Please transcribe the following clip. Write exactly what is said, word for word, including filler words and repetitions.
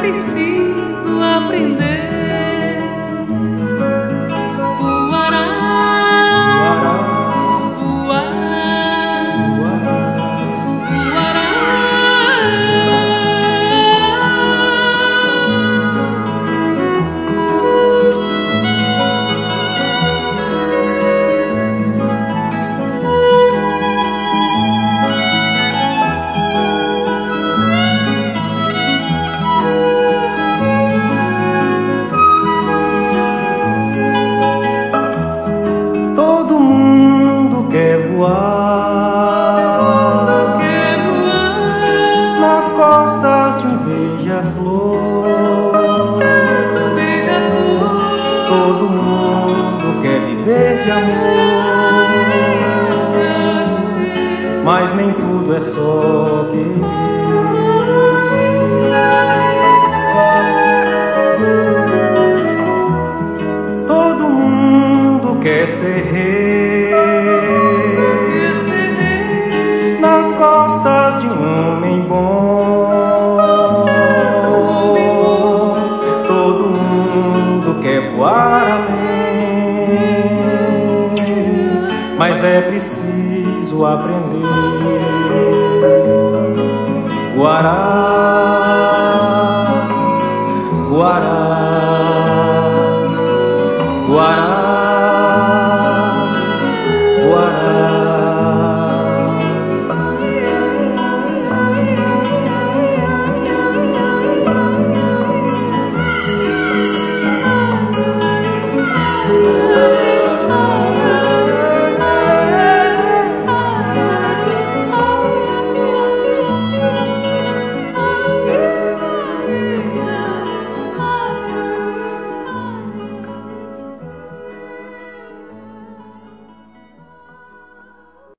preciso aprender. Todo mundo quer voar, Quer voar nas costas de um beija-flor. beija-flor. Todo mundo quer viver de amor, mas nem tudo é só querer. Todo mundo quer ser rei, Quer ser rei nas costas de um homem bom. Todo mundo quer voar além, mas é preciso aprender. Voarás, voarás.